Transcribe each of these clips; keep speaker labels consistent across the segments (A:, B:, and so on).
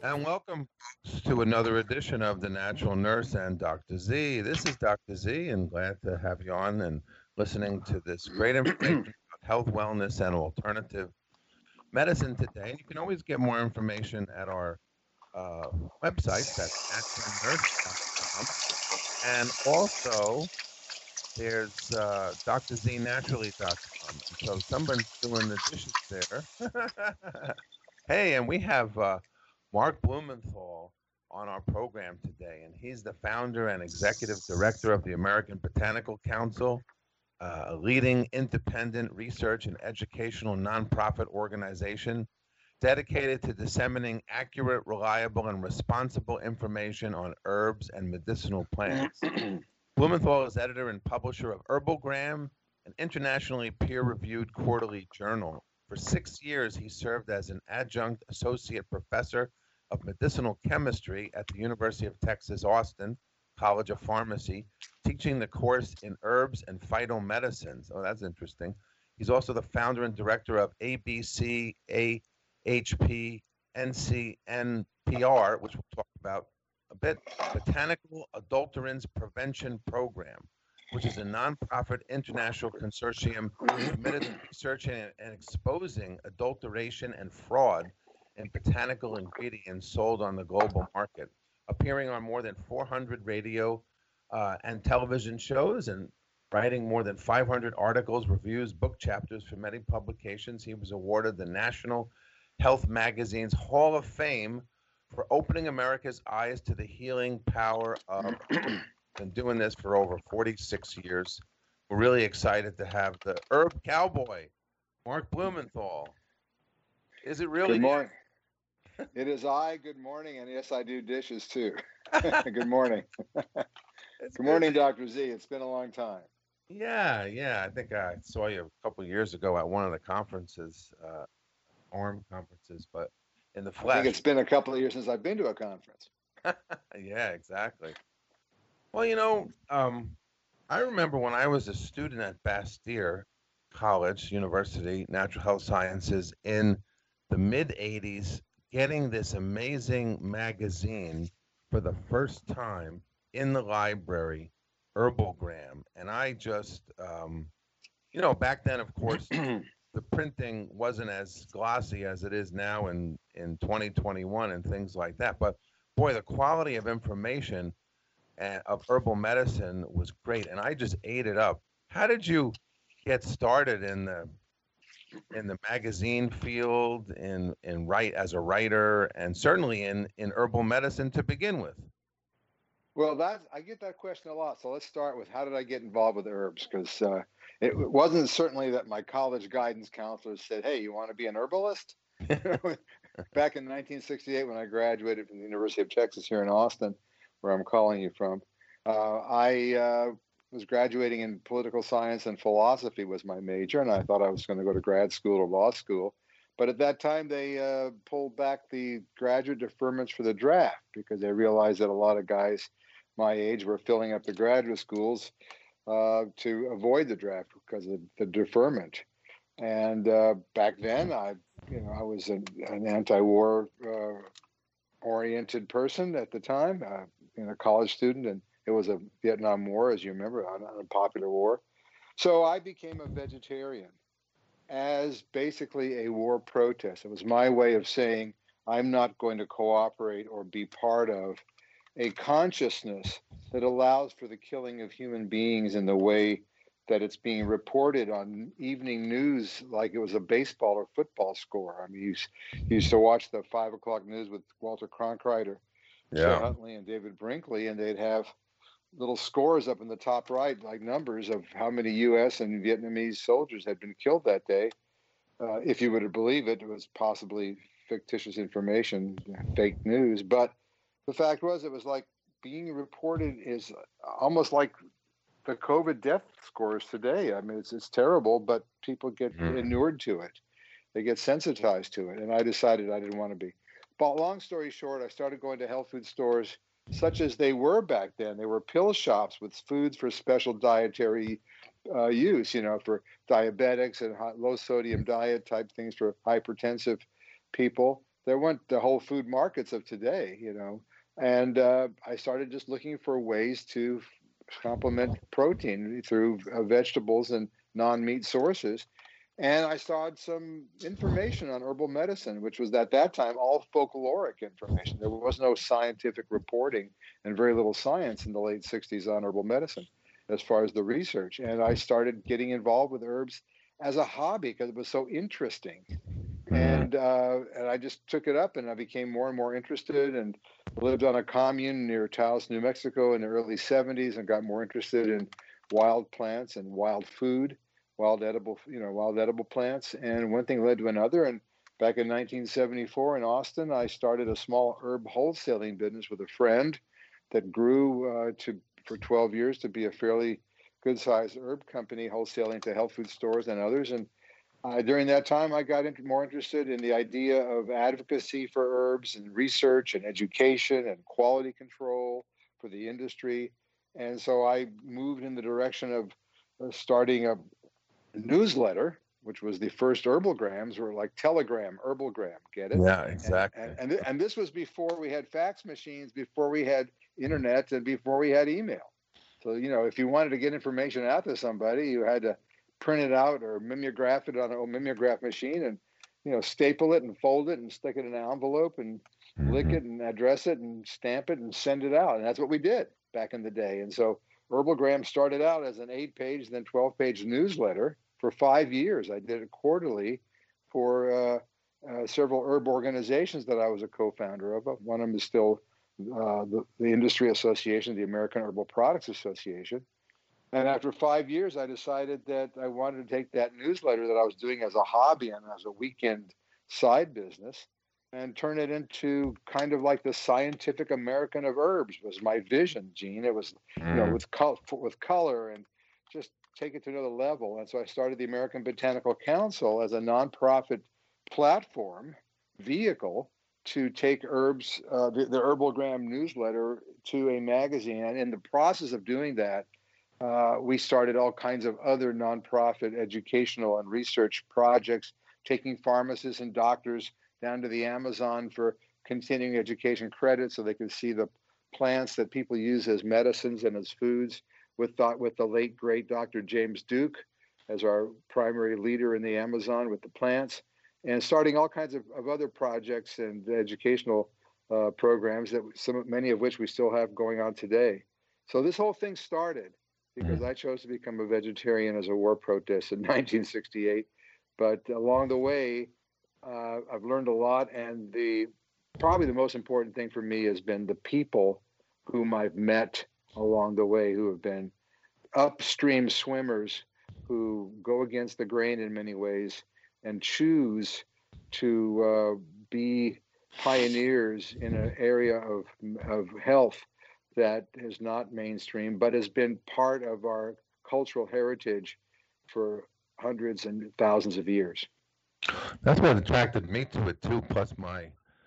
A: And welcome to another edition of The Natural Nurse and Dr. Z. This is Dr. Z, and glad to have you on and listening to this great information about health, wellness, and alternative medicine today. And you can always get more information at our uh, website, that's naturalnurse.com. And also, there's drznaturally.com. And so someone's doing the dishes there. Hey, and we have Mark Blumenthal on our program today, and he's the founder and executive director of the American Botanical Council, a leading independent research and educational nonprofit organization dedicated to disseminating accurate, reliable, and responsible information on herbs and medicinal plants. Blumenthal is editor and publisher of Herbalgram, an internationally peer-reviewed quarterly journal. For 6 years, he served as an adjunct associate professor of medicinal chemistry at the University of Texas Austin College of Pharmacy, teaching the course in herbs and phytomedicines. Oh, that's interesting. He's also the founder and director of ABC, AHP, NCNPR, which we'll talk about a bit, Botanical Adulterants Prevention Program, which is a nonprofit international consortium committed to researching and exposing adulteration and fraud in botanical ingredients sold on the global market, appearing on more than 400 radio and television shows and writing more than 500 articles, reviews, book chapters for many publications. He was awarded the National Health Magazine's Hall of Fame for opening America's eyes to the healing power of herbs. Been doing this for over 46 years. We're really excited to have the herb cowboy, Mark Blumenthal. Is it
B: Good
A: really
B: morning. It is I. Good morning, and yes, I do dishes too. Good morning.
A: It's
B: Good
A: good.
B: morning, Dr. Z. It's been a long time.
A: Yeah. I think I saw you a couple of years ago at one of the conferences, ARM conferences, but in the
B: I think
A: flesh.
B: it's been a couple of years since I've been to a conference.
A: Yeah, exactly. Well, I remember when I was a student at Bastyr College, University, Natural Health Sciences in the mid 80s, getting this amazing magazine for the first time in the library, Herbalgram. And I just, back then, of course, the printing wasn't as glossy as it is now in 2021 and things like that. But boy, the quality of information and of herbal medicine was great, and I just ate it up. How did you get started in the magazine field, in write as a writer, and certainly in herbal medicine to begin with?
B: Well, I get that question a lot. So let's start with how did I get involved with herbs? Because it wasn't certainly that my college guidance counselor said, "Hey, you want to be an herbalist?" Back in 1968, when I graduated from the University of Texas here in Austin, where I'm calling you from, I was graduating in political science and philosophy was my major, and I thought I was going to go to grad school or law school. But at that time, they pulled back the graduate deferments for the draft because they realized that a lot of guys my age were filling up the graduate schools to avoid the draft because of the deferment. And back then, I was an anti-war oriented person at the time, a college student, and it was a Vietnam War, as you remember, an unpopular war. So I became a vegetarian as basically a war protest. It was my way of saying I'm not going to cooperate or be part of a consciousness that allows for the killing of human beings in the way that it's being reported on evening news like it was a baseball or football score. I mean, you used to watch the 5 o'clock news with Walter Cronkite, Chet
A: Yeah.
B: Huntley, and David Brinkley, and they'd have little scores up in the top right, like numbers of how many U.S. and Vietnamese soldiers had been killed that day. If you were to believe it, it was possibly fictitious information, fake news. But the fact was, it was like being reported is almost like the COVID death scores today. I mean, it's terrible, but people get
A: Mhm.
B: inured to it. They get sensitized to it. And I decided I didn't want to be. But long story short, I started going to health food stores such as they were back then. They were pill shops with foods for special dietary use, for diabetics and low sodium diet type things for hypertensive people. there weren't the whole food markets of today, and I started just looking for ways to complement protein through vegetables and non-meat sources. And I saw some information on herbal medicine, which was at that time all folkloric information. There was no scientific reporting and very little science in the late 60s on herbal medicine as far as the research. And I started getting involved with herbs as a hobby because it was so interesting. And I just took it up, and I became more and more interested, and lived on a commune near Taos, New Mexico in the early 70s, and got more interested in wild plants and wild food, wild edible plants. And one thing led to another. And back in 1974 in Austin, I started a small herb wholesaling business with a friend that grew for 12 years to be a fairly good-sized herb company, wholesaling to health food stores and others. And during that time, I got more interested in the idea of advocacy for herbs and research and education and quality control for the industry. And so I moved in the direction of starting a newsletter, which was the first Herbalgrams, or like Telegram, Herbalgram, get it?
A: Yeah, exactly.
B: And this was before we had fax machines, before we had internet, and before we had email. So, if you wanted to get information out to somebody, you had to print it out or mimeograph it on an old mimeograph machine, and staple it and fold it and stick it in an envelope and lick it and address it and stamp it and send it out. And that's what we did back in the day. And so Herbalgram started out as an 8-page, then 12-page newsletter for 5 years. I did it quarterly for several herb organizations that I was a co-founder of. One of them is still the industry association, the American Herbal Products Association. And after 5 years, I decided that I wanted to take that newsletter that I was doing as a hobby and as a weekend side business and turn it into kind of like the Scientific American of Herbs was my vision, Gene. It was, with color and just take it to another level. And so I started the American Botanical Council as a nonprofit platform vehicle to take herbs, the Herbalgram newsletter to a magazine. And in the process of doing that, we started all kinds of other nonprofit educational and research projects, taking pharmacists and doctors down to the Amazon for continuing education credit so they could see the plants that people use as medicines and as foods, with the late, great Dr. James Duke as our primary leader in the Amazon with the plants, and starting all kinds of other projects and educational programs that many of which we still have going on today. So this whole thing started because I chose to become a vegetarian as a war protest in 1968. But along the way, I've learned a lot, and probably the most important thing for me has been the people whom I've met along the way, who have been upstream swimmers who go against the grain in many ways and choose to be pioneers in an area of health that is not mainstream, but has been part of our cultural heritage for hundreds and thousands of years.
A: That's what attracted me to it too, plus my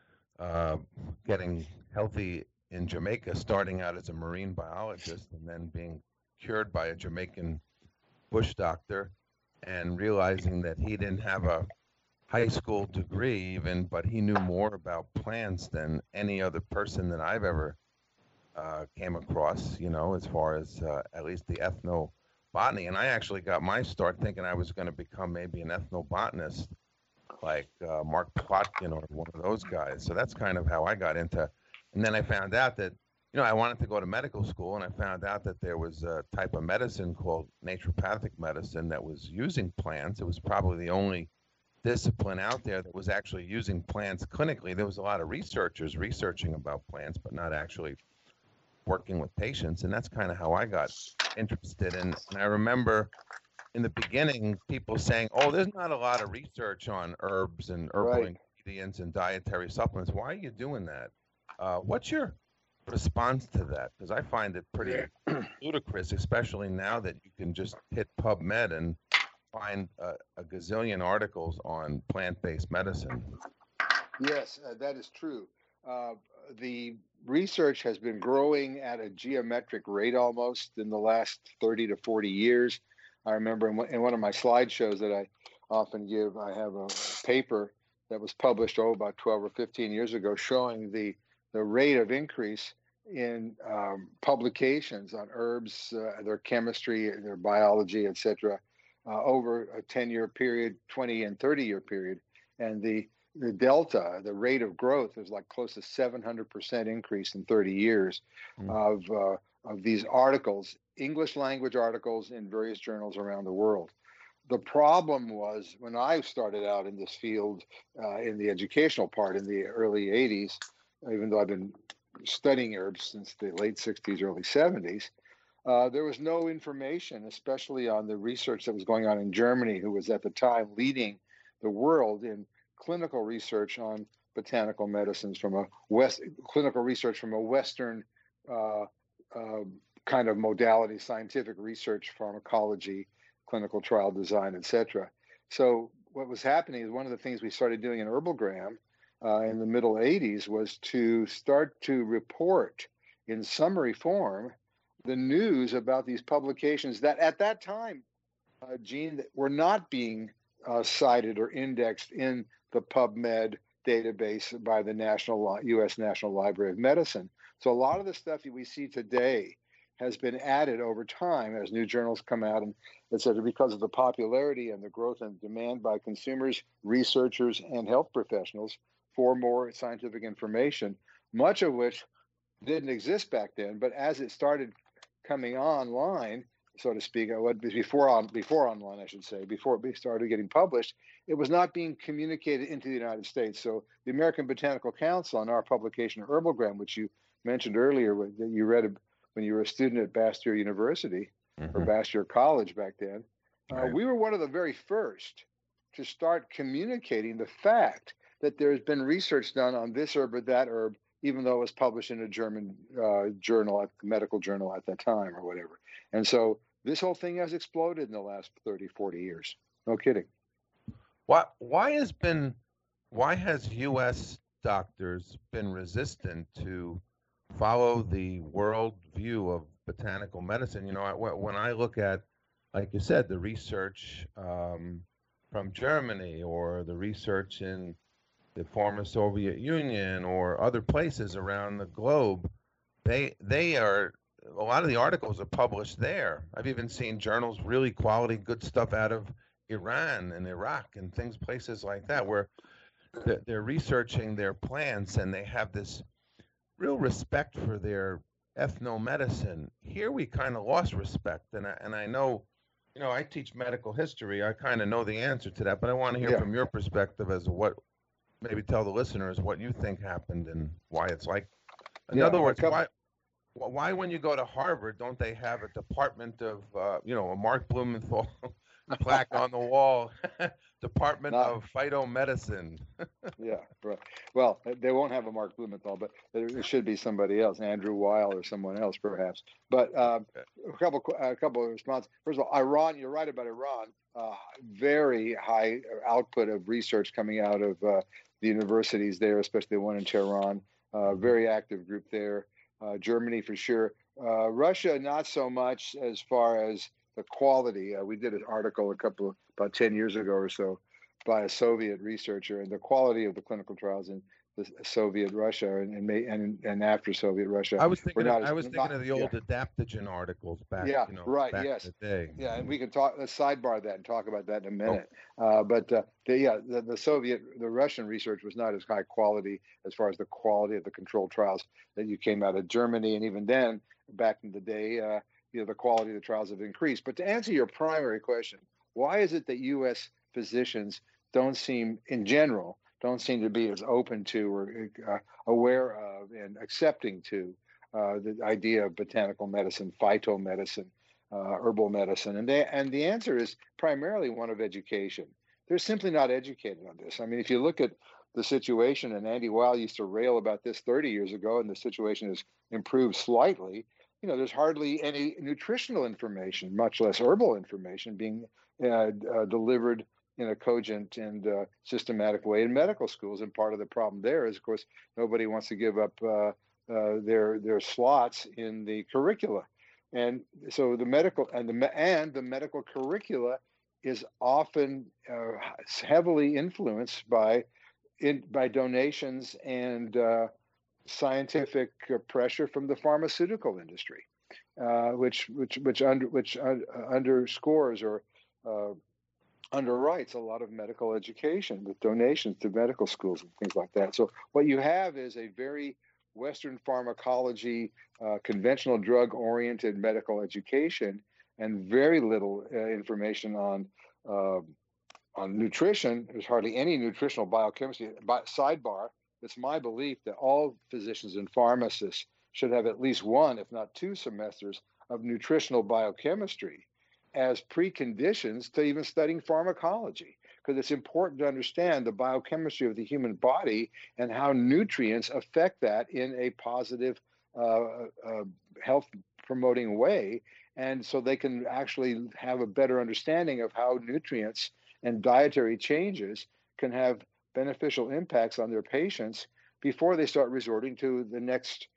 A: getting healthy in Jamaica, starting out as a marine biologist and then being cured by a Jamaican bush doctor, and realizing that he didn't have a high school degree even, but he knew more about plants than any other person that I've ever came across, as far as at least the ethnobotany. And I actually got my start thinking I was going to become maybe an ethnobotanist like Mark Plotkin or one of those guys. So that's kind of how I got into. And then I found out that, I wanted to go to medical school, and I found out that there was a type of medicine called naturopathic medicine that was using plants. It was probably the only discipline out there that was actually using plants clinically. There was a lot of researchers researching about plants, but not actually working with patients. And that's kind of how I got interested. And I remember in the beginning, people saying, oh, there's not a lot of research on herbs and herbal ingredients and dietary supplements. Why are you doing that? What's your response to that? Because I find it pretty ludicrous, especially now that you can just hit PubMed and find a gazillion articles on plant-based medicine.
B: Yes, that is true. The research has been growing at a geometric rate almost in the last 30 to 40 years. I remember in one of my slideshows that I often give, I have a paper that was published about 12 or 15 years ago, showing the rate of increase in publications on herbs, their chemistry, their biology, etc., over a 10-year period, 20 and 30-year period, and the delta, the rate of growth, is like close to 700% increase in 30 years of these articles, English language articles in various journals around the world. The problem was, when I started out in this field, in the educational part in the early 80s, even though I've been studying herbs since the late 60s, early 70s, there was no information, especially on the research that was going on in Germany, who was at the time leading the world in clinical research on botanical medicines clinical research from a Western kind of modality, scientific research, pharmacology, clinical trial design, etc. So what was happening is, one of the things we started doing in Herbalgram in the middle 80s was to start to report in summary form the news about these publications that at that time, Gene, were not being cited or indexed in the PubMed database by the U.S. National Library of Medicine. So a lot of the stuff that we see today has been added over time as new journals come out, and et cetera, because of the popularity and the growth and demand by consumers, researchers, and health professionals for more scientific information, much of which didn't exist back then. But as it started coming online, so to speak, before online, I should say, before it started getting published, it was not being communicated into the United States. So the American Botanical Council, on our publication Herbalgram, which you mentioned earlier, that you read when you were a student at Bastyr University, or Bastyr College back then, right, we were one of the very first to start communicating the fact that there's been research done on this herb or that herb, even though it was published in a German journal, medical journal at that time or whatever. And so this whole thing has exploded in the last 30, 40 years. No kidding.
A: Why has U.S. doctors been resistant to follow the world view of botanical medicine? You know, when I look at, like you said, the research from Germany, or the research in the former Soviet Union or other places around the globe, they are, a lot of the articles are published there. I've even seen journals, really quality, good stuff out of Iran and Iraq and places like that, where they're researching their plants and they have this real respect for their ethnomedicine. Here we kind of lost respect, and I know, you know, I teach medical history. I kind of know the answer to that, but I want to hear from your perspective as to what, maybe tell the listeners what you think happened and why it's like. In other words, why when you go to Harvard, don't they have a department of, a Mark Blumenthal plaque on the wall, Department of Phytomedicine?
B: Yeah, right. Well, they won't have a Mark Blumenthal, but there should be somebody else, Andrew Weil or someone else, perhaps. But a couple of responses. First of all, Iran. You're right about Iran. Very high output of research coming out of the universities there, especially the one in Tehran. Very active group there. Germany for sure. Russia, not so much as far as the quality. We did an article about 10 years ago or so by a Soviet researcher, and the quality of the clinical trials in the Soviet Russia and after Soviet Russia.
A: I was thinking of the old adaptogen articles back, back in the day.
B: Yeah, and we can let's sidebar that and talk about that in a minute. But the Russian research was not as high quality as far as the quality of the controlled trials that you came out of Germany, and even then, back in the day, the quality of the trials have increased. But to answer your primary question, why is it that U.S. physicians don't seem to be as open to or aware of and accepting to the idea of botanical medicine, phytomedicine, herbal medicine? And the answer is primarily one of education. They're simply not educated on this. I mean, if you look at the situation, and Andy Weil used to rail about this 30 years ago, and the situation has improved slightly. You know, there's hardly any nutritional information, much less herbal information, being delivered in a cogent and systematic way in medical schools. And part of the problem there is, of course, nobody wants to give up their slots in the curricula, and so the medical curricula is often heavily influenced by by donations and scientific pressure from the pharmaceutical industry, which underscores or underwrites a lot of medical education with donations to medical schools and things like that. So what you have is a very Western pharmacology, conventional drug-oriented medical education, and very little information on nutrition. There's hardly any nutritional biochemistry. Sidebar, it's my belief that all physicians and pharmacists should have at least one, if not two semesters of nutritional biochemistry as preconditions to even studying pharmacology, because it's important to understand the biochemistry of the human body and how nutrients affect that in a positive health promoting way. And so they can actually have a better understanding of how nutrients and dietary changes can have beneficial impacts on their patients before they start resorting to the next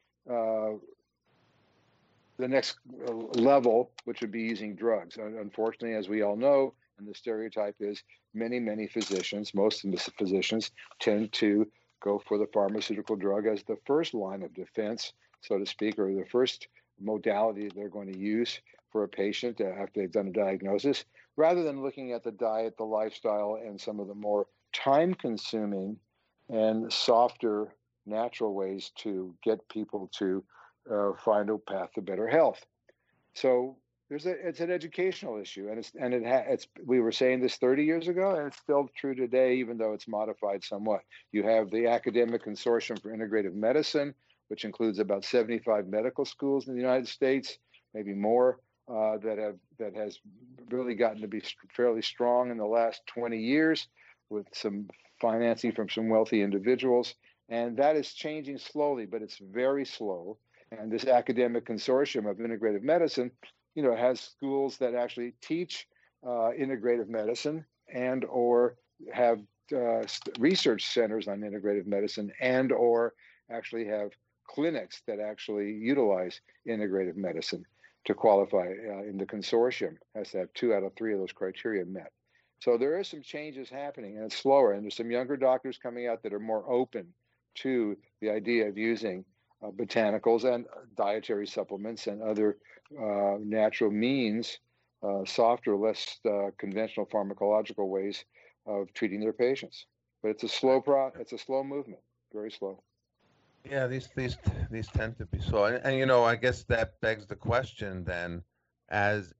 B: level, which would be using drugs. Unfortunately, as we all know, and the stereotype is many physicians, most of the physicians tend to go for the pharmaceutical drug as the first line of defense, so to speak, or the first modality they're going to use for a patient after they've done a diagnosis, rather than looking at the diet, the lifestyle, and some of the more time-consuming and softer natural ways to get people to find a path to better health. So it's an educational issue, and we were saying this 30 years ago, and it's still true today, even though it's modified somewhat. You have the Academic Consortium for Integrative Medicine, which includes about 75 medical schools in the United States, maybe more, that has really gotten to be fairly strong in the last 20 years, with some financing from some wealthy individuals, and that is changing slowly, but it's very slow. And this Academic Consortium of Integrative Medicine, has schools that actually teach integrative medicine and or have research centers on integrative medicine and or actually have clinics that actually utilize integrative medicine to qualify in the consortium. Has to have 2 out of 3 of those criteria met. So there are some changes happening, and it's slower. And there's some younger doctors coming out that are more open to the idea of using botanicals and dietary supplements and other natural means, softer, less conventional pharmacological ways of treating their patients. But it's a slow movement, very slow.
A: Yeah, these tend to be slow, and I guess that begs the question then, as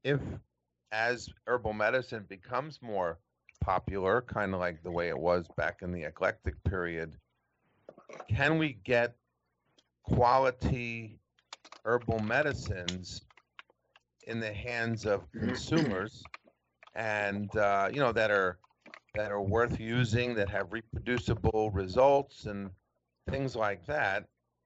A: herbal medicine becomes more popular, kind of like the way it was back in the eclectic period, can we get quality herbal medicines in the hands of consumers, and that are worth using, that have reproducible results and things like that,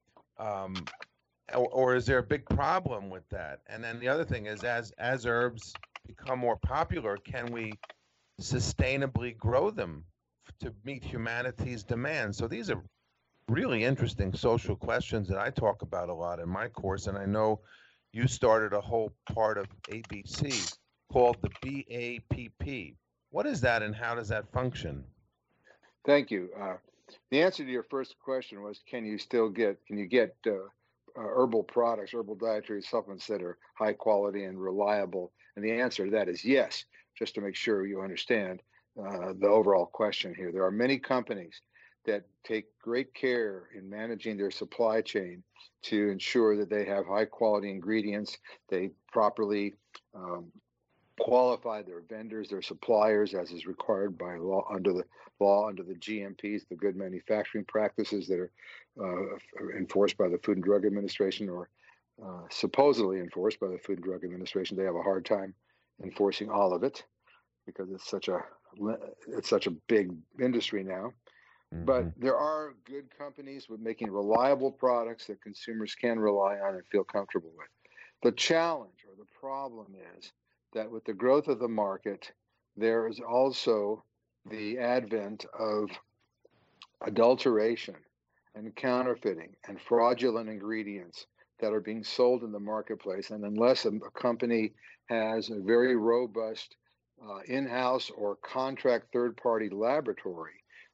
A: or is there a big problem with that? And then the other thing is, as herbs become more popular, can we sustainably grow them to meet humanity's demands? So these are really interesting social questions that I talk about a lot in my course, and I know you started a whole part of ABC called the BAPP. What is that, and how does that function?
B: Thank you. The answer to your first question was, can you get herbal products, herbal dietary supplements that are high quality and reliable? And the answer to that is yes, just to make sure you understand the overall question here. There are many companies that take great care in managing their supply chain to ensure that they have high quality ingredients. They properly qualify their vendors, their suppliers, as is required by law, under the GMPs, the good manufacturing practices that are enforced by the Food and Drug Administration, or supposedly enforced by the Food and Drug Administration. They have a hard time enforcing all of it because it's such a big industry now. Mm-hmm. But there are good companies with making reliable products that consumers can rely on and feel comfortable with. The challenge or the problem is that with the growth of the market, there is also the advent of adulteration and counterfeiting and fraudulent ingredients that are being sold in the marketplace. And unless a company has a very robust in-house or contract third-party laboratory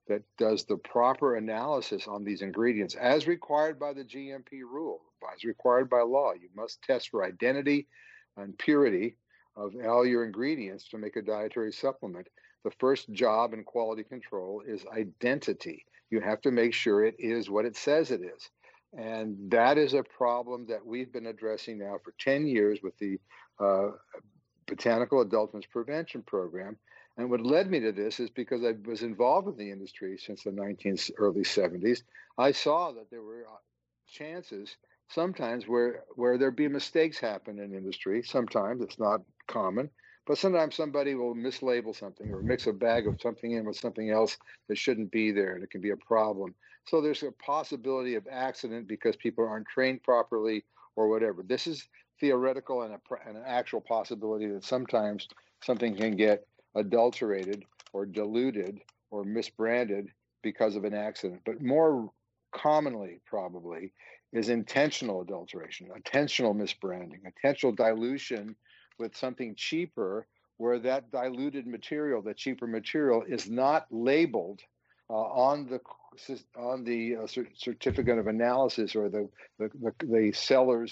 B: that does the proper analysis on these ingredients as required by the GMP rule, as required by law. You must test for identity and purity of all your ingredients to make a dietary supplement. The first job in quality control is identity. You have to make sure it is what it says it is. And that is a problem that we've been addressing now for 10 years with the Botanical Adulterants Prevention Program. And what led me to this is because I was involved in the industry since the early 70s. I saw that there were chances sometimes where there'd be mistakes happen in industry. Sometimes it's not common, but sometimes somebody will mislabel something or mix a bag of something in with something else that shouldn't be there, and it can be a problem. So there's a possibility of accident because people aren't trained properly or whatever. This is theoretical and an actual possibility that sometimes something can get adulterated or diluted or misbranded because of an accident. But more commonly, probably, is intentional adulteration, intentional misbranding, intentional dilution with something cheaper, where that diluted material, the cheaper material, is not labeled on the certificate of analysis or the sellers,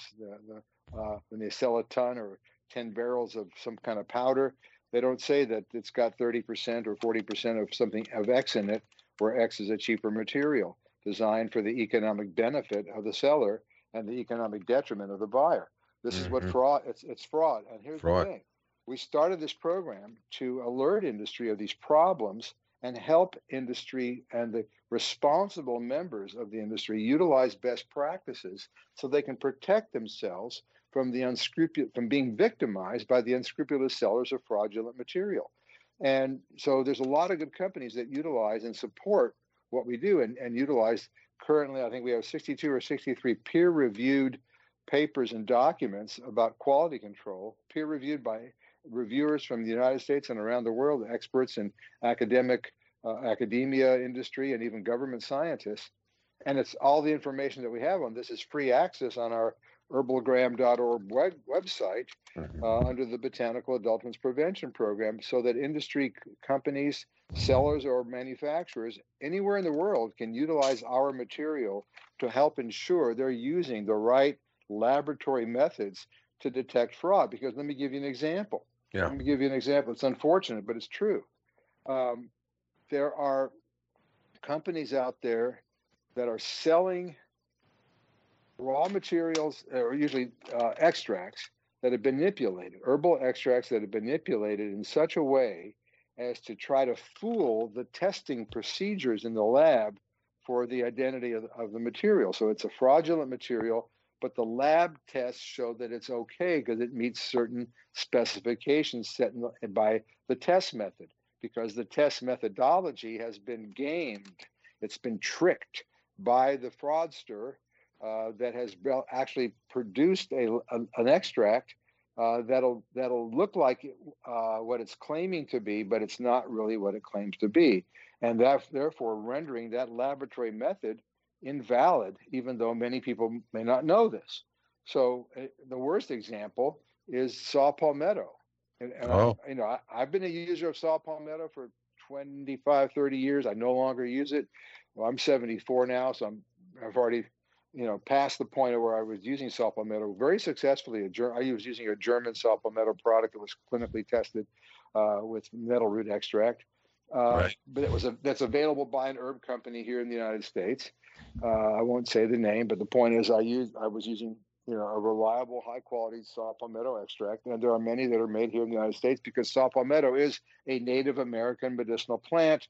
B: when they sell a ton or 10 barrels of some kind of powder, they don't say that it's got 30% or 40% of something of X in it, where X is a cheaper material designed for the economic benefit of the seller and the economic detriment of the buyer. This is what fraud, it's fraud. And here's the thing. We started this program to alert industry of these problems and help industry and the responsible members of the industry utilize best practices so they can protect themselves from from being victimized by the unscrupulous sellers of fraudulent material. And so there's a lot of good companies that utilize and support what we do and utilize. Currently, I think we have 62 or 63 peer-reviewed papers and documents about quality control, peer-reviewed by reviewers from the United States and around the world, experts in academia, industry, and even government scientists. And it's all the information that we have on this is free access on our herbalgram.org website under the Botanical Adulterants Prevention Program, so that industry companies, sellers, or manufacturers anywhere in the world can utilize our material to help ensure they're using the right laboratory methods to detect fraud. Because let me give you an example. Let me give you an example. It's unfortunate, but it's true. There are companies out there that are selling raw materials, or usually extracts that have been manipulated, herbal extracts that have been manipulated in such a way as to try to fool the testing procedures in the lab for the identity of the material. So it's a fraudulent material, but the lab tests show that it's okay because it meets certain specifications set by the test method, because the test methodology has been gamed. It's been tricked by the fraudster that has actually produced an extract that'll look like what it's claiming to be, but it's not really what it claims to be, and therefore rendering that laboratory method invalid, even though many people may not know this. So the worst example is saw palmetto. And I've been a user of saw palmetto for 25, 30 years. I no longer use it. Well, I'm 74 now, so I've already past the point of where I was using saw palmetto very successfully. I was using a German saw palmetto product that was clinically tested with nettle root extract. But that's available by an herb company here in the United States. I won't say the name, but the point is I was using a reliable, high quality saw palmetto extract, and there are many that are made here in the United States because saw palmetto is a Native American medicinal plant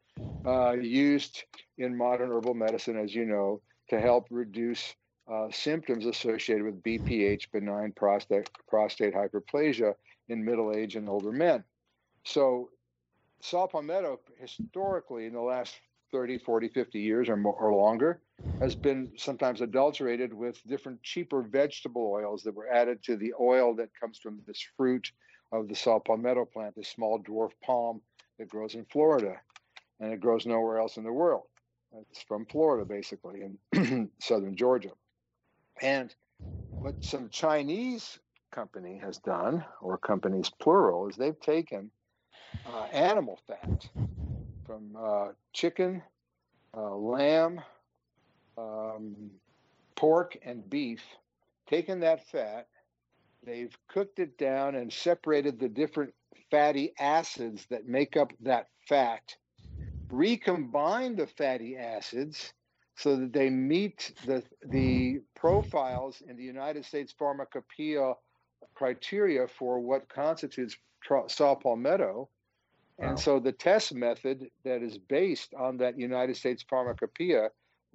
B: used in modern herbal medicine, as you know, to help reduce symptoms associated with BPH, benign prostate hyperplasia, in middle-aged and older men. So saw palmetto historically in the last 30, 40, 50 years or longer has been sometimes adulterated with different cheaper vegetable oils that were added to the oil that comes from this fruit of the saw palmetto plant, this small dwarf palm that grows in Florida, and it grows nowhere else in the world. It's from Florida, basically, in southern Georgia. And what some Chinese company has done, or companies plural, is they've taken animal fat from chicken lamb, pork, and beef, taken that fat, they've cooked it down and separated the different fatty acids that make up that fat, recombined the fatty acids so that they meet the profiles in the United States Pharmacopoeia criteria for what constitutes saw palmetto. And so the test method that is based on that United States Pharmacopoeia,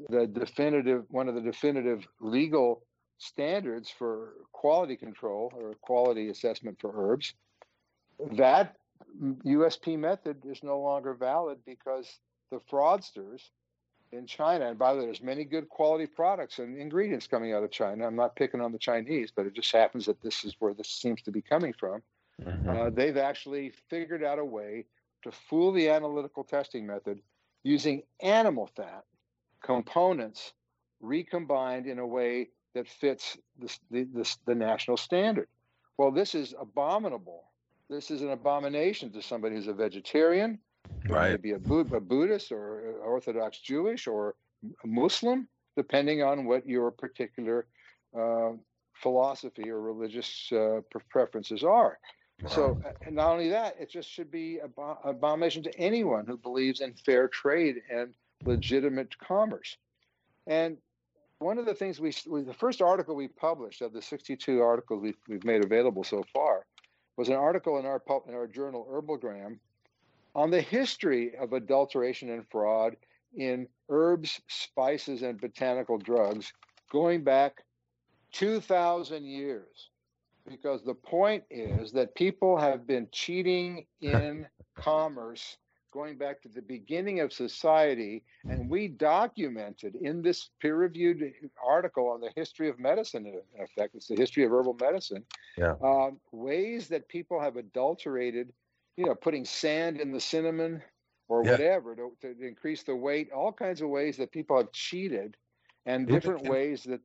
B: one of the definitive legal standards for quality control or quality assessment for herbs, that USP method is no longer valid because the fraudsters in China, and by the way, there's many good quality products and ingredients coming out of China. I'm not picking on the Chinese, but it just happens that this is where this seems to be coming from. They've actually figured out a way to fool the analytical testing method using animal fat components recombined in a way that fits the national standard. Well, this is abominable. This is an abomination to somebody who's a vegetarian,
A: right?
B: Maybe a Buddhist or Orthodox Jewish or a Muslim, depending on what your particular philosophy or religious preferences are. So, and not only that, it just should be abomination to anyone who believes in fair trade and legitimate commerce. And one of the things the first article we published of the 62 articles we've made available so far was an article in our journal Herbalgram on the history of adulteration and fraud in herbs, spices, and botanical drugs going back 2,000 years. Because the point is that people have been cheating in commerce going back to the beginning of society, and we documented in this peer-reviewed article on the history of medicine, in effect, it's the history of herbal medicine, ways that people have adulterated, putting sand in the cinnamon or whatever to increase the weight, all kinds of ways that people have cheated, and different ways that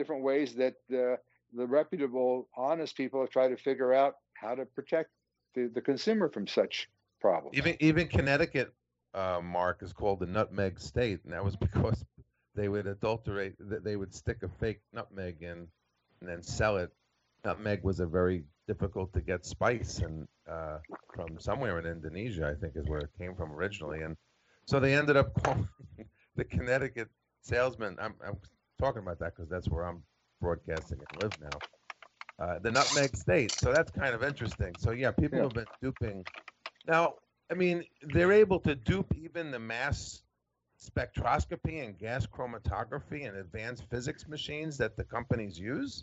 B: the reputable, honest people have tried to figure out how to protect the consumer from such problems.
A: Even Connecticut, Mark, is called the nutmeg state, and that was because they would adulterate. They would stick a fake nutmeg in and then sell it. Nutmeg was a very difficult to get spice, and from somewhere in Indonesia, I think, is where it came from originally. And so they ended up calling the Connecticut salesman. I'm talking about that because that's where I'm broadcasting and live now, the nutmeg state. So that's kind of interesting. So yeah, people have been duping. Now, I mean, they're able to dupe even the mass spectroscopy and gas chromatography and advanced physics machines that the companies use?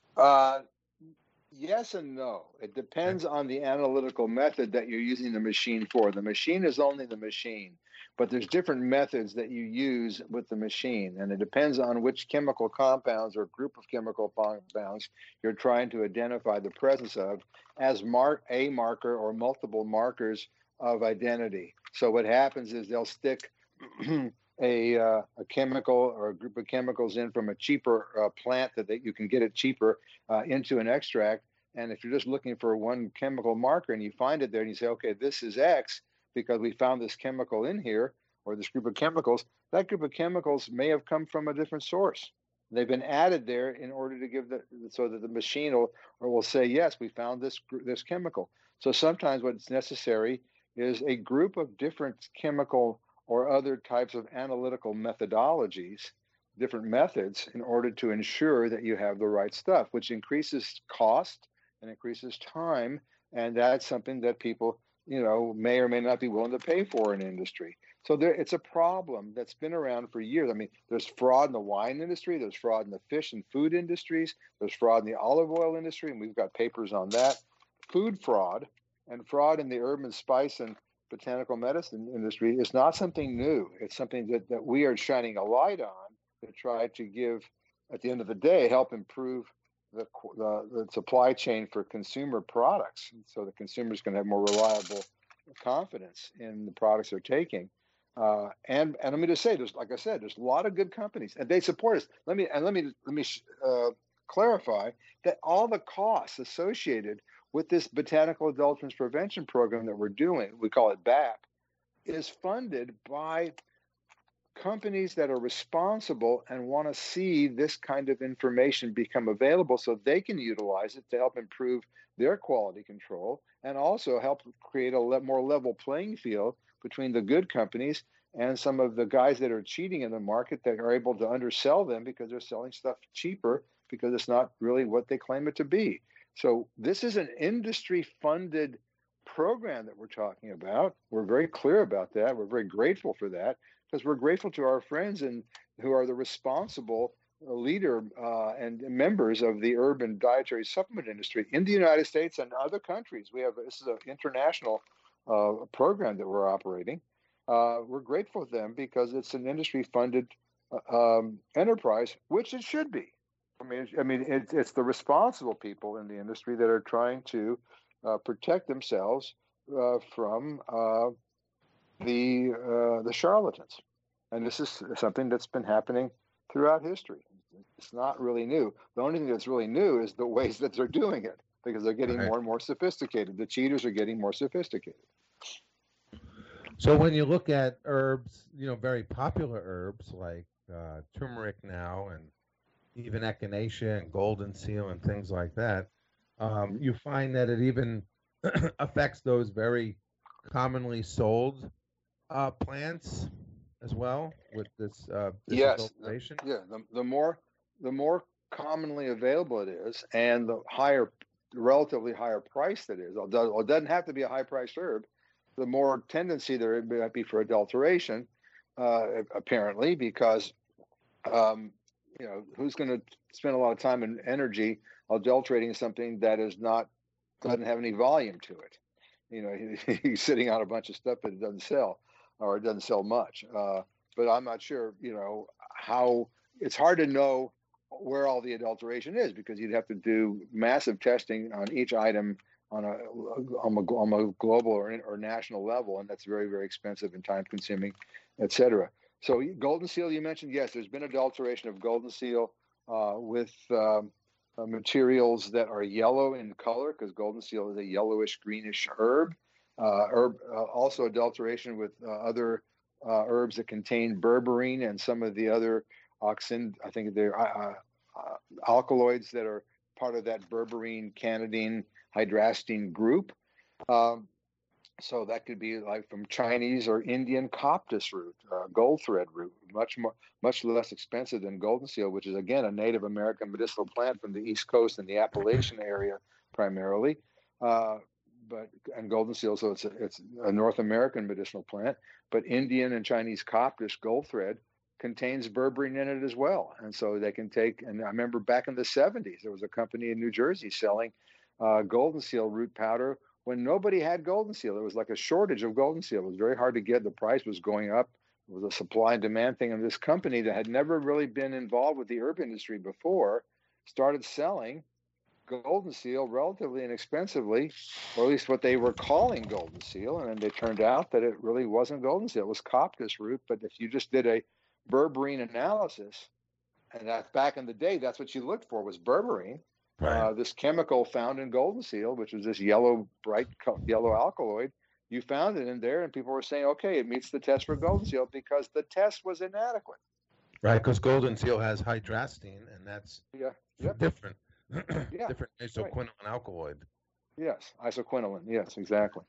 B: Yes and no. It depends on the analytical method that you're using the machine for. The machine is only the machine, but there's different methods that you use with the machine, and it depends on which chemical compounds or group of chemical compounds you're trying to identify the presence of as a marker or multiple markers of identity. So what happens is they'll stick a chemical or a group of chemicals in from a cheaper plant that you can get it cheaper into an extract. And if you're just looking for one chemical marker and you find it there and you say, okay, this is X because we found this chemical in here or this group of chemicals, that group of chemicals may have come from a different source. They've been added there in order to give so that the machine will say, yes, we found this chemical. So sometimes what's necessary is a group of different chemical or other types of analytical methodologies, different methods, in order to ensure that you have the right stuff, which increases cost and increases time. And that's something that people, may or may not be willing to pay for in industry. So it's a problem that's been around for years. I mean, there's fraud in the wine industry, there's fraud in the fish and food industries, there's fraud in the olive oil industry, and we've got papers on that. Food fraud and fraud in the herb and spice and botanical medicine industry is not something new. It's something that we are shining a light on to try to give, at the end of the day, help improve the supply chain for consumer products, so the consumers can have more reliable confidence in the products they're taking. And let me just say, like I said, there's a lot of good companies, and they support us. Let me clarify that all the costs associated with this botanical adulterants prevention program that we're doing, we call it BAP, is funded by companies that are responsible and want to see this kind of information become available so they can utilize it to help improve their quality control and also help create a more level playing field between the good companies and some of the guys that are cheating in the market that are able to undersell them because they're selling stuff cheaper because it's not really what they claim it to be. So this is an industry funded program that we're talking about. We're very clear about that. We're very grateful for that because we're grateful to our friends and who are the responsible leader and members of the herb and dietary supplement industry in the United States and other countries. This is an international program that we're operating. We're grateful to them because it's an industry-funded enterprise, which it should be. It's the responsible people in the industry that are trying to protect themselves from the charlatans, and this is something that's been happening throughout history. It's not really new. The only thing that's really new is the ways that they're doing it, because they're getting more and more sophisticated. The cheaters are getting more sophisticated.
C: So when you look at herbs, very popular herbs like turmeric now, and even echinacea and golden seal and things like that, you find that it even affects those very commonly sold plants as well with this adulteration.
B: The more commonly available it is, and the relatively higher price that is, although it doesn't have to be a high priced herb, the more tendency there might be for adulteration, apparently, because who's going to spend a lot of time and energy adulterating something that doesn't have any volume to it? He's sitting on a bunch of stuff that it doesn't sell, or it doesn't sell much. But I'm not sure, how. It's hard to know where all the adulteration is, because you'd have to do massive testing on each item on a global or national level, and that's very, very expensive and time consuming, et cetera. So golden seal, you mentioned, yes, there's been adulteration of golden seal with materials that are yellow in color, because golden seal is a yellowish greenish herb. Also adulteration with other herbs that contain berberine and some of the other I think they're alkaloids that are part of that berberine, cannadine, hydrastine group. So that could be like from Chinese or Indian coptis root, gold thread root, much less expensive than golden seal, which is again a Native American medicinal plant from the East Coast and the Appalachian area primarily. And golden seal, so it's a North American medicinal plant. But Indian and Chinese coptis gold thread contains berberine in it as well, and so they can take. And I remember back in the 70s, there was a company in New Jersey selling golden seal root powder when nobody had golden seal. There was like a shortage of golden seal. It was very hard to get. The price was going up. It was a supply and demand thing. And this company that had never really been involved with the herb industry before started selling golden seal relatively inexpensively, or at least what they were calling golden seal. And then it turned out that it really wasn't golden seal. It was coptis root. But if you just did a berberine analysis, and that back in the day, that's what you looked for, was berberine. Right. This chemical found in golden seal, which was this bright yellow alkaloid, you found it in there, and people were saying, okay, it meets the test for golden seal, because the test was inadequate.
C: Right, because golden seal has hydrastine, and that's different. Different isoquinoline alkaloid.
B: Yes, isoquinoline. Yes, exactly.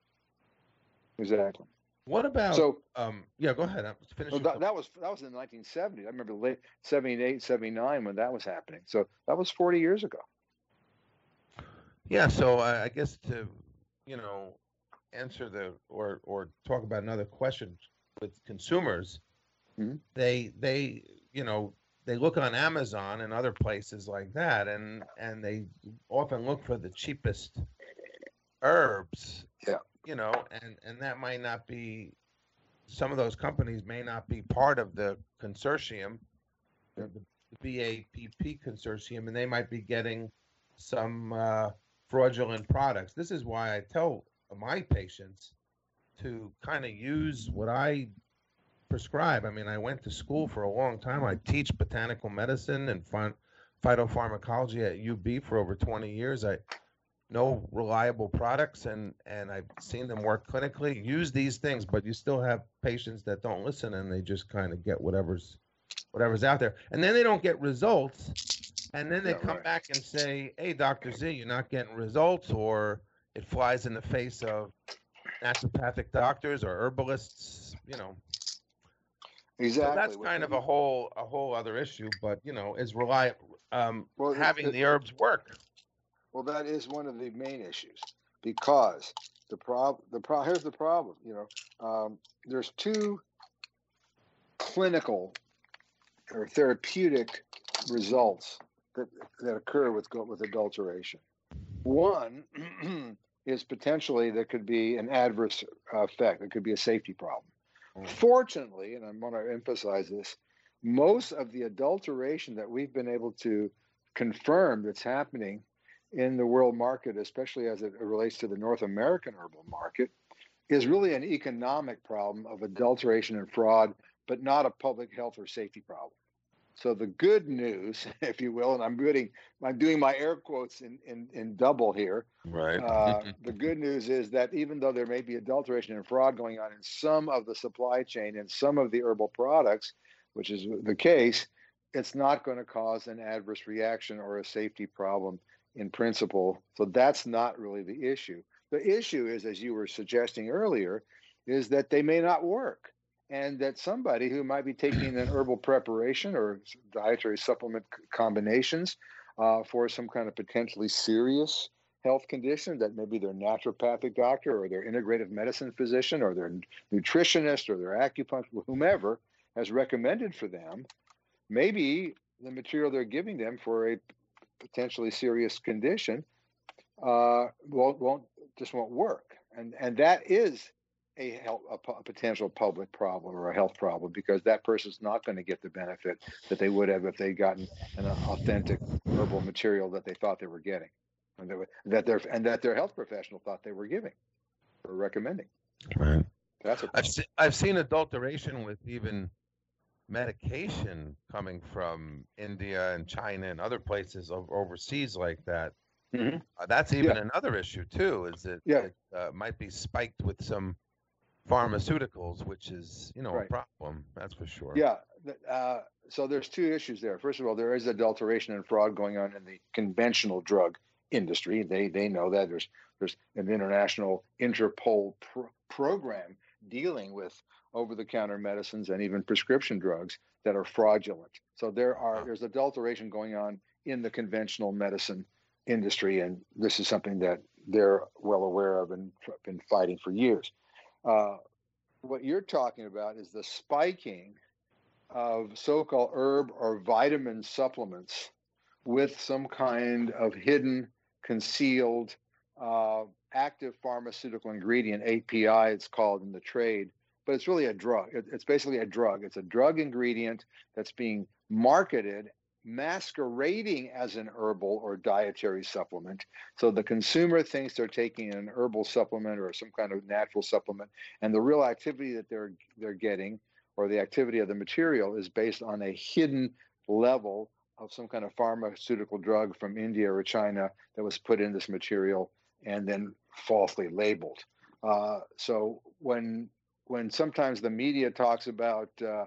C: What about? So, go ahead.
B: Finish. That was in the 1970s. I remember late 78, 79 when that was happening. So that was 40 years ago.
C: Yeah. So I guess to answer or talk about another question with consumers, mm-hmm. they look on Amazon and other places like that, and they often look for the cheapest herbs.
B: Yeah.
C: And that might not be. Some of those companies may not be part of the consortium, the BAPP consortium, and they might be getting some fraudulent products. This is why I tell my patients to kind of use what I prescribe. I mean, I went to school for a long time. I teach botanical medicine and phytopharmacology at UB for over 20 years. no reliable products, and I've seen them work clinically. Use these things, but you still have patients that don't listen, and they just kind of get whatever's out there, and then they don't get results, and then they
B: Yeah,
C: come
B: right.
C: back and say, "Hey, Doctor Z, you're not getting results," or it flies in the face of naturopathic doctors or herbalists, So
B: Exactly.
C: that's kind of a whole other issue, but is rely
B: Well,
C: having the herbs work.
B: well, that is one of the main issues because here's the problem. There's two clinical or therapeutic results that occur with adulteration. One is potentially there could be an adverse effect. It could be a safety problem. Fortunately, and I want to emphasize this, most of the adulteration that we've been able to confirm that's happening in the world market, especially as it relates to the North American herbal market, is really an economic problem of adulteration and fraud, but not a public health or safety problem. So the good news, if you will, and I'm doing my air quotes in double here.
C: Right.
B: The good news is that even though there may be adulteration and fraud going on in some of the supply chain and some of the herbal products, which is the case, it's not going to cause an adverse reaction or a safety problem in principle. So that's not really the issue. The issue is, as you were suggesting earlier, is that they may not work. And that somebody who might be taking an herbal preparation or dietary supplement combinations for some kind of potentially serious health condition, that maybe their naturopathic doctor or their integrative medicine physician or their nutritionist or their acupuncturist, whomever, has recommended for them, maybe the material they're giving them for a potentially serious condition won't work. And that is a potential public problem or a health problem, because that person's not going to get the benefit that they would have if they'd gotten an authentic herbal material that they thought they were getting, and that their health professional thought they were giving or recommending.
C: Right.
B: That's a problem.
C: I've seen adulteration with even medication coming from India and China and other places overseas like that.
B: Mm-hmm.
C: That's even another issue too. Is it might be spiked with some pharmaceuticals, which is
B: right.
C: a problem. That's for sure.
B: Yeah. So there's two issues there. First of all, there is adulteration and fraud going on in the conventional drug industry. They know that there's an international Interpol program dealing with over-the-counter medicines and even prescription drugs that are fraudulent. So there's adulteration going on in the conventional medicine industry, and this is something that they're well aware of and been fighting for years. What you're talking about is the spiking of so-called herb or vitamin supplements with some kind of hidden, concealed, active pharmaceutical ingredient, API it's called in the trade, but it's really a drug. It's basically a drug. It's a drug ingredient that's being marketed masquerading as an herbal or dietary supplement. So the consumer thinks they're taking an herbal supplement or some kind of natural supplement, and the real activity that they're getting, or the activity of the material, is based on a hidden level of some kind of pharmaceutical drug from India or China that was put in this material and then falsely labeled. So when sometimes the media talks about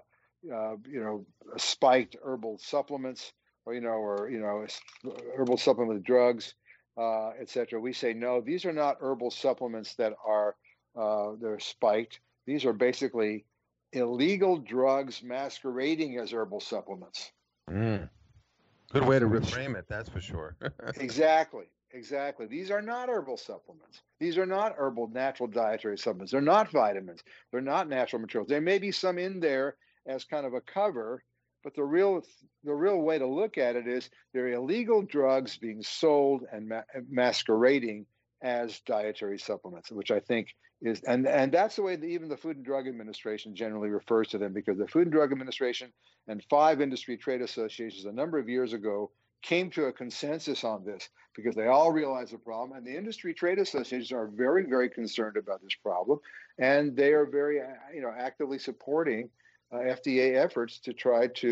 B: spiked herbal supplements, or herbal supplement drugs, etc., we say no. These are not herbal supplements that they're spiked. These are basically illegal drugs masquerading as herbal supplements.
C: Good way to reframe it, that's for sure.
B: Exactly. These are not herbal supplements. These are not herbal natural dietary supplements. They're not vitamins. They're not natural materials. There may be some in there as kind of a cover, but the real way to look at it is they're illegal drugs being sold and masquerading as dietary supplements, which I think is, and that's the way that even the Food and Drug Administration generally refers to them, because the Food and Drug Administration and 5 industry trade associations a number of years ago came to a consensus on this, because they all realize the problem, and the industry trade associations are very, very concerned about this problem, and they are very, actively supporting FDA efforts to try to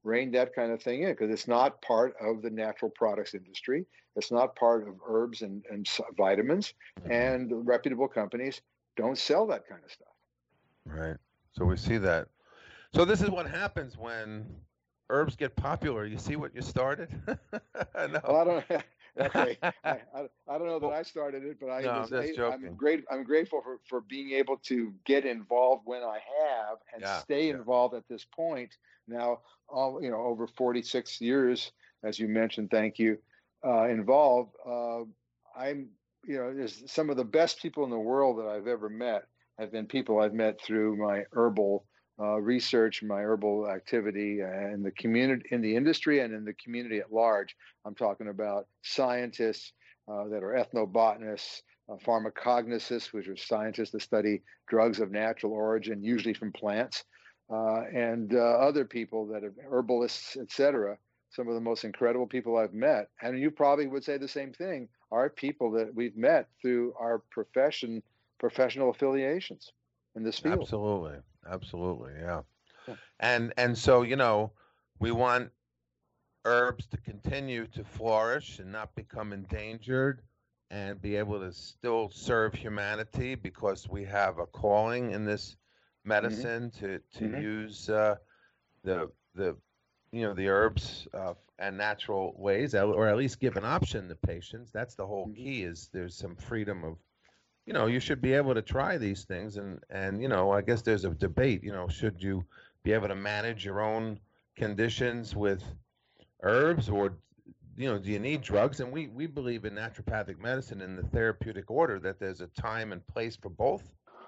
B: rein that kind of thing in, because it's not part of the natural products industry. It's not part of herbs and vitamins, and reputable companies don't sell that kind of stuff.
C: Right. So we see that. So this is what happens when herbs get popular. You see what you started? No.
B: Well, I don't. Okay, I don't know that I started it, but
C: I'm just joking.
B: I'm grateful for being able to get involved when I have and stay involved at this point. Now, over 46 years, as you mentioned, thank you, involved. I'm, there's some of the best people in the world that I've ever met have been people I've met through my herbal research, my herbal activity, and the community, in the industry, and in the community at large. I'm talking about scientists that are ethnobotanists, pharmacognosists, which are scientists that study drugs of natural origin, usually from plants, and other people that are herbalists, etc. Some of the most incredible people I've met, and you probably would say the same thing, are people that we've met through our professional affiliations in this field.
C: Absolutely, yeah. And so, we want herbs to continue to flourish and not become endangered, and be able to still serve humanity, because we have a calling in this medicine to use the herbs and natural ways, or at least give an option to patients. That's the whole key, is there's some freedom of, you should be able to try these things, and I guess there's a debate, should you be able to manage your own conditions with herbs, or do you need drugs? And we believe in naturopathic medicine, in the therapeutic order, that there's a time and place for both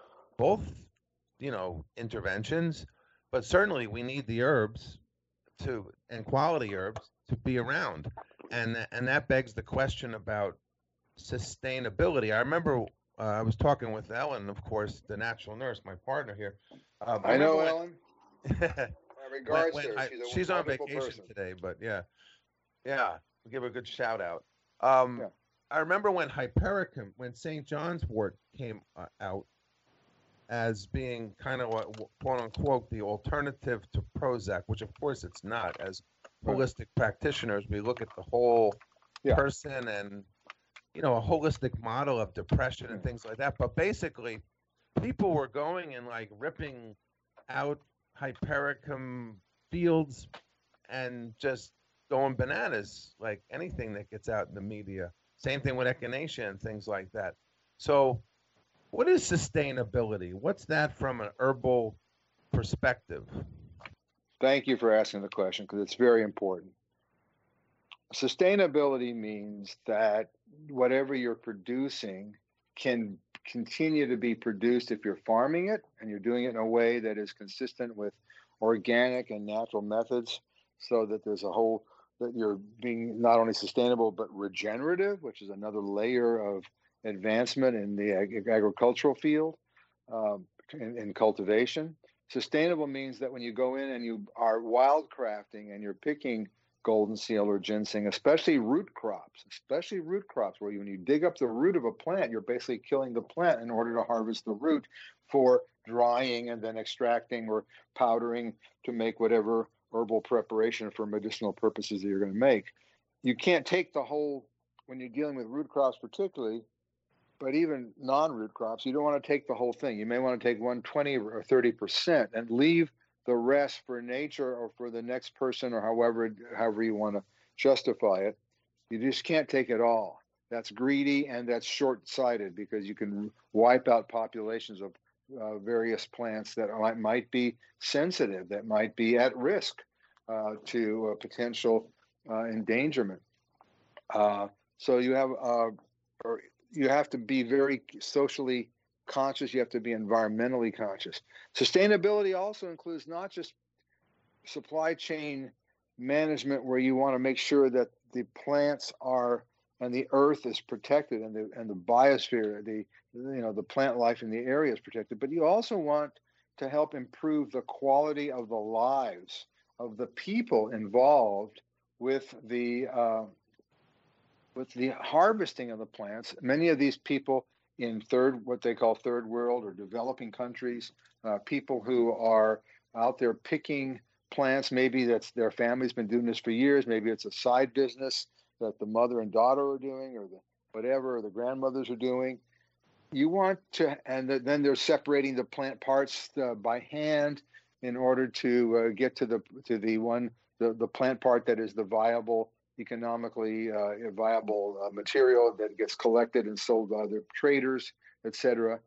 C: interventions, but certainly we need the herbs and quality herbs to be around, and that begs the question about sustainability. I remember I was talking with Ellen, of course, the natural nurse, my partner here.
B: I know Ellen. My regards to her.
C: She's on vacation today, but yeah, we'll give her a good shout out. I remember when hypericum, when St. John's wort came out as being kind of what, quote unquote, the alternative to Prozac, which of course it's not. As holistic practitioners, we look at the whole person and a holistic model of depression and things like that. But basically, people were going and like ripping out hypericum fields and just going bananas, like anything that gets out in the media. Same thing with echinacea and things like that. So what is sustainability? What's that from an herbal perspective?
B: Thank you for asking the question, because it's very important. Sustainability means that whatever you're producing can continue to be produced if you're farming it and you're doing it in a way that is consistent with organic and natural methods, so that there's that you're being not only sustainable but regenerative, which is another layer of advancement in the agricultural field, in cultivation. Sustainable means that when you go in and you are wildcrafting and you're picking golden seal or ginseng, especially root crops, where when you dig up the root of a plant, you're basically killing the plant in order to harvest the root for drying and then extracting or powdering to make whatever herbal preparation for medicinal purposes that you're going to make. You can't take the whole, when you're dealing with root crops particularly, but even non-root crops, you don't want to take the whole thing. You may want to take 20 or 30% and leave the rest for nature or for the next person, or however you want to justify it. You just can't take it all. That's greedy and that's short-sighted, because you can wipe out populations of various plants that might be sensitive, that might be at risk to potential endangerment. So you have to be very socially conscious. You have to be environmentally conscious. Sustainability also includes not just supply chain management, where you want to make sure that the plants are and the earth is protected, and the biosphere, the plant life in the area is protected. But you also want to help improve the quality of the lives of the people involved with the harvesting of the plants. Many of these people in what they call third world or developing countries, people who are out there picking plants. Maybe that's their family's been doing this for years. Maybe it's a side business that the mother and daughter are doing, or the grandmothers are doing. You want to, and then they're separating the plant parts by hand in order to get to the plant part that is the viable, economically viable material that gets collected and sold by other traders, etc.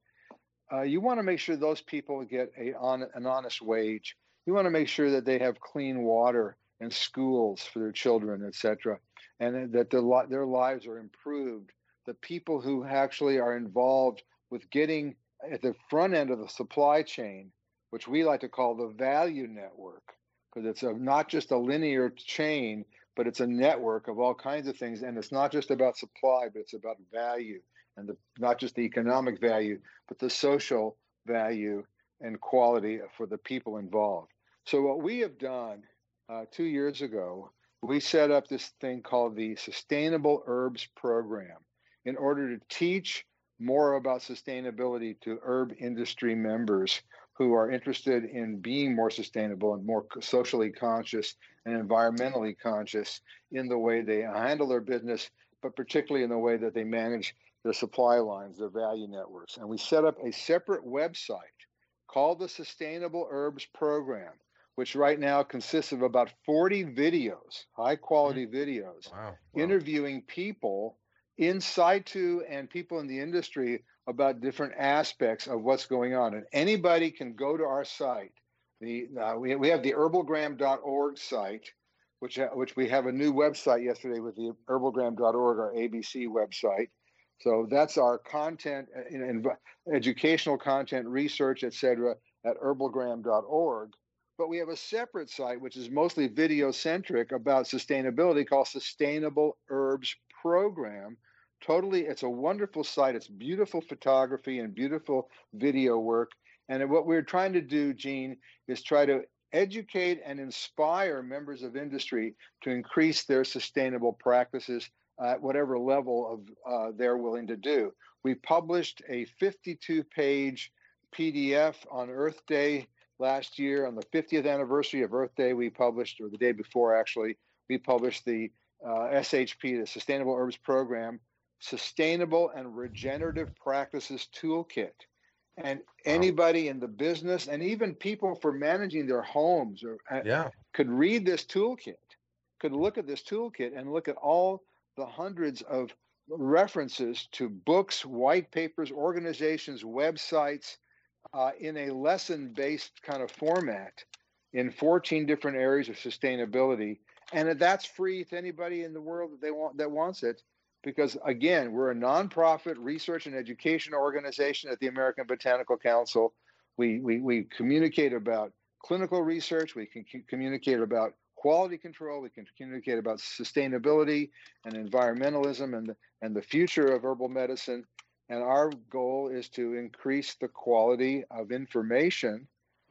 B: You want to make sure those people get an honest wage. You want to make sure that they have clean water and schools for their children, etc., and that their lives are improved. The people who actually are involved with getting at the front end of the supply chain, which we like to call the value network, because it's not just a linear chain, but it's a network of all kinds of things. And it's not just about supply, but it's about value, and not just the economic value, but the social value and quality for the people involved. So what we have done 2 years ago, we set up this thing called the Sustainable Herbs Program in order to teach more about sustainability to herb industry members who are interested in being more sustainable and more socially conscious and environmentally conscious in the way they handle their business, but particularly in the way that they manage their supply lines, their value networks. And we set up a separate website called the Sustainable Herbs Program, which right now consists of about 40 videos, high quality videos, interviewing people in situ and people in the industry about different aspects of what's going on. And anybody can go to our site. We have the herbalgram.org site, which we have a new website yesterday with the herbalgram.org, our ABC website. So that's our content, educational content, research, etc., at herbalgram.org. But we have a separate site, which is mostly video-centric, about sustainability, called Sustainable Herbs Program. Totally, it's a wonderful site. It's beautiful photography and beautiful video work. And what we're trying to do, Gene, is try to educate and inspire members of industry to increase their sustainable practices at whatever level of they're willing to do. We published a 52-page PDF on Earth Day last year. On the 50th anniversary of Earth Day, we published, or the day before actually, we published the SHP, the Sustainable Herbs Program, Sustainable and Regenerative Practices Toolkit. And anybody in the business, and even people for managing their homes, could read this toolkit, could look at this toolkit and look at all the hundreds of references to books, white papers, organizations, websites, in a lesson-based kind of format in 14 different areas of sustainability. And that's free to anybody in the world that wants it. Because again, we're a nonprofit research and education organization at the American Botanical Council. We communicate about clinical research. We can communicate about quality control. We can communicate about sustainability and environmentalism and the future of herbal medicine. And our goal is to increase the quality of information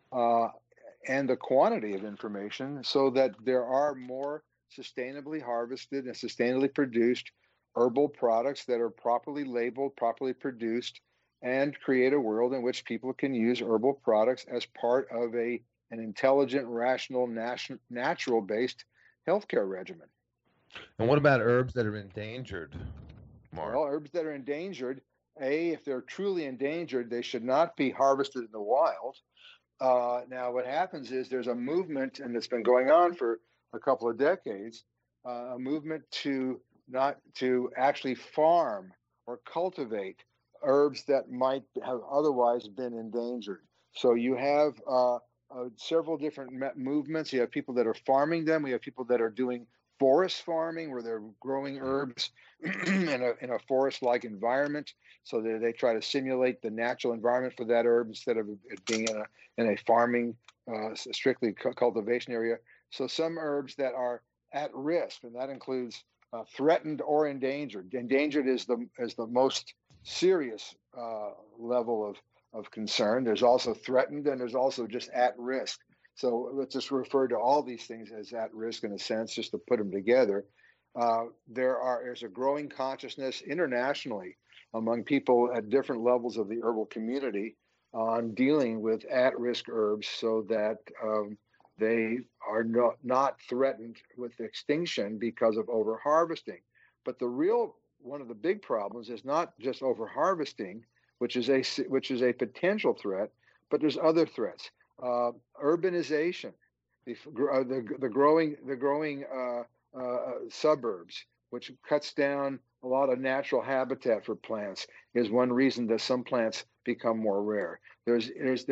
B: and the quantity of information so that there are more sustainably harvested and sustainably produced herbal products that are properly labeled, properly produced, and create a world in which people can use herbal products as part of an intelligent, rational, natural-based healthcare regimen.
C: And what about herbs that are endangered, Mark?
B: Well, herbs that are endangered, if they're truly endangered, they should not be harvested in the wild. Now, what happens is there's a movement, and it's been going on for a couple of decades, a movement to actually farm or cultivate herbs that might have otherwise been endangered. So you have several different movements. You have people that are farming them. We have people that are doing forest farming, where they're growing herbs in a forest-like environment, so that they try to simulate the natural environment for that herb instead of it being in a farming, strictly cultivation area. So some herbs that are at risk, and that includes threatened or endangered. Endangered is the most serious level of concern. There's also threatened, and there's also just at risk. So let's just refer to all these things as at risk in a sense, just to put them together. There's a growing consciousness internationally among people at different levels of the herbal community on dealing with at-risk herbs, so that They are not threatened with extinction because of overharvesting. But one of the big problems is not just overharvesting, which is a potential threat, but there's other threats. Urbanization, the growing suburbs, which cuts down a lot of natural habitat for plants, is one reason that some plants become more rare. There's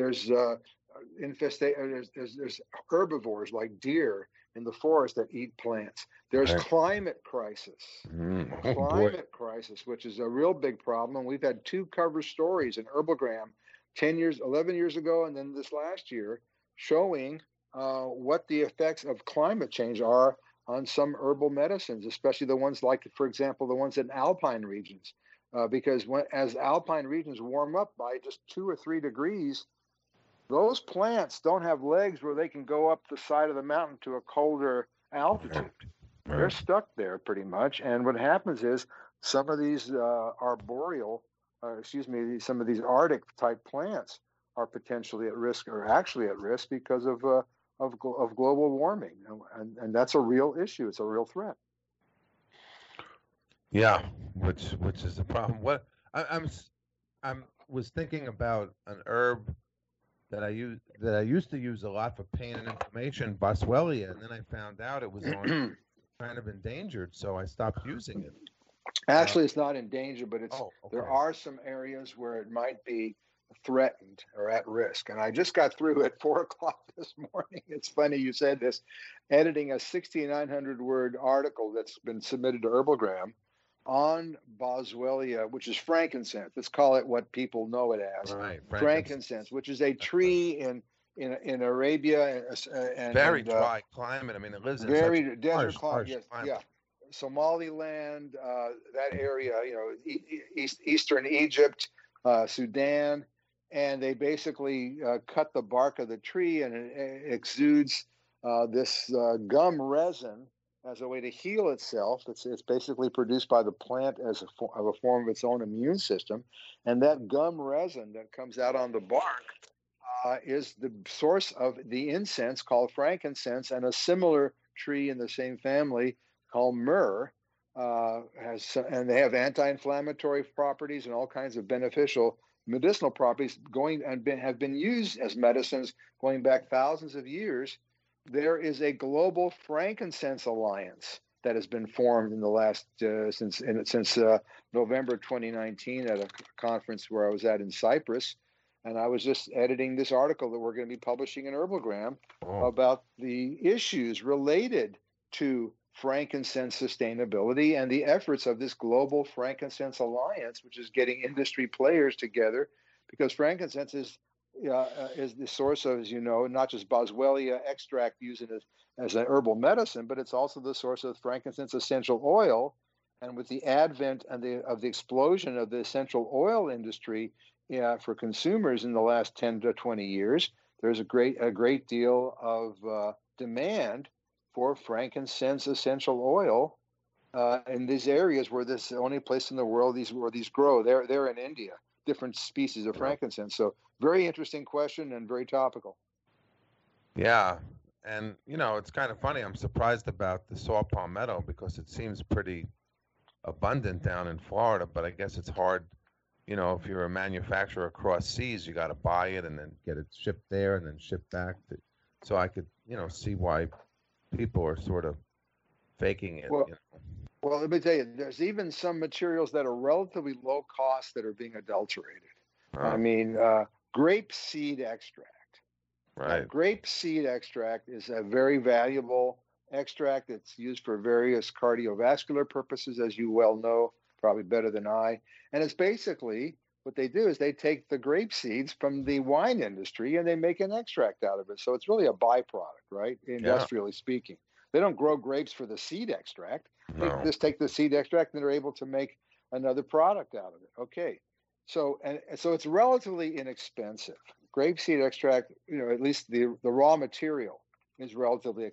B: herbivores like deer in the forest that eat plants. There's climate crisis. Climate crisis, which is a real big problem. We've had 2 cover stories in Herbalgram 11 years ago, and then this last year, showing what the effects of climate change are on some herbal medicines, especially the ones like, for example, the ones in alpine regions. Because as alpine regions warm up by just 2 or 3 degrees, those plants don't have legs where they can go up the side of the mountain to a colder altitude. They're stuck there pretty much. And what happens is some of these some of these Arctic type plants are potentially at risk, or actually at risk, because of global warming. And that's a real issue. It's a real threat.
C: Yeah, which is the problem. What I was thinking about an herb that I used to use a lot for pain and inflammation, Boswellia, and then I found out it was kind of endangered, so I stopped using it.
B: Actually, it's not endangered, but there are some areas where it might be threatened or at risk. And I just got through at 4:00 this morning. It's funny you said this, editing a 6,900 word article that's been submitted to Herbalgram on Boswellia, which is frankincense. Let's call it what people know it as.
C: Right,
B: frankincense, which is a tree in Arabia and
C: very dry climate. I mean, it lives in
B: very desert
C: harsh
B: yes,
C: climate.
B: Yeah. Somaliland, that area, eastern Egypt, Sudan, and they basically cut the bark of the tree, and it exudes this gum resin as a way to heal itself. It's basically produced by the plant as a form of its own immune system, and that gum resin that comes out on the bark is the source of the incense called frankincense, and a similar tree in the same family called myrrh and they have anti-inflammatory properties and all kinds of beneficial medicinal properties have been used as medicines going back thousands of years. There is a global frankincense alliance that has been formed in the last since November 2019 at a conference where I was at in Cyprus, and I was just editing this article that we're going to be publishing in Herbalgram about the issues related to frankincense sustainability and the efforts of this global frankincense alliance, which is getting industry players together, because frankincense is the source of, as you know, not just Boswellia extract used as an herbal medicine, but it's also the source of frankincense essential oil. And with the advent of the explosion of the essential oil industry for consumers in the last 10 to 20 years, there's a great deal of demand for frankincense essential oil in these areas where this is the only place in the world where these grow. They're in India, different species of frankincense. So very interesting question and very topical.
C: Yeah, and it's kind of funny. I'm surprised about the saw palmetto because it seems pretty abundant down in Florida, but I guess it's hard. If you're a manufacturer across seas, you got to buy it and then get it shipped there and then shipped back. So I could, see why people are sort of faking it.
B: Well, let me tell you, there's even some materials that are relatively low cost that are being adulterated. I mean, grape seed extract.
C: Right.
B: Now, grape seed extract is a very valuable extract. It's used for various cardiovascular purposes, as you well know, probably better than I. And it's basically what they do is they take the grape seeds from the wine industry and they make an extract out of it. So it's really a byproduct, right? Industrially speaking. They don't grow grapes for the seed extract. They just take the seed extract and they're able to make another product out of it. Okay. So it's relatively inexpensive. Grapeseed extract, at least the raw material is relatively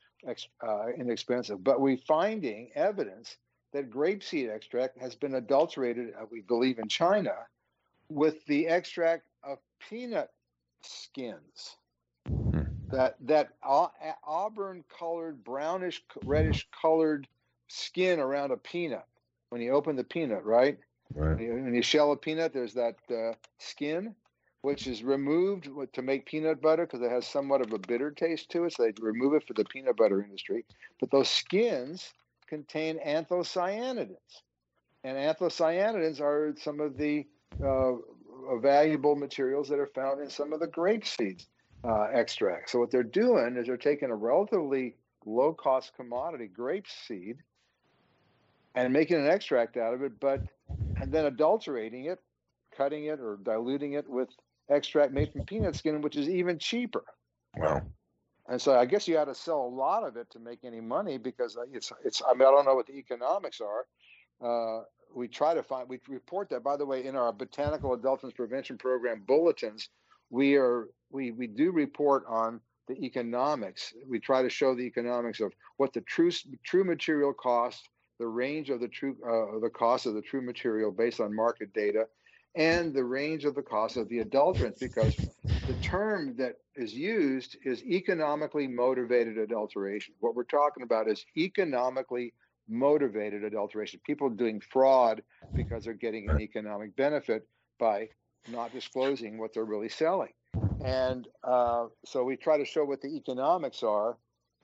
B: inexpensive. But we're finding evidence that grapeseed extract has been adulterated, we believe in China, with the extract of peanut skins. that auburn colored, brownish, reddish colored skin around a peanut. When you open the peanut, right?
C: Right.
B: When you shell a peanut, there's that skin, which is removed to make peanut butter because it has somewhat of a bitter taste to it. So they remove it for the peanut butter industry. But those skins contain anthocyanidins. And anthocyanidins are some of the valuable materials that are found in some of the grape seeds extract. So what they're doing is they're taking a relatively low-cost commodity, grape seed, and making an extract out of it, and then adulterating it, cutting it or diluting it with extract made from peanut skin, which is even cheaper.
C: Wow.
B: And so I guess you had to sell a lot of it to make any money because it's. I mean, I don't know what the economics are. We report that, by the way, in our Botanical Adulterants Prevention Program bulletins. We do report on the economics. We try to show the economics of what the true material cost, the range of the cost of the true material based on market data, and the range of the cost of the adulterants, because the term that is used is economically motivated adulteration. What we're talking about is economically motivated adulteration. People doing fraud because they're getting an economic benefit by not disclosing what they're really selling. And so we try to show what the economics are,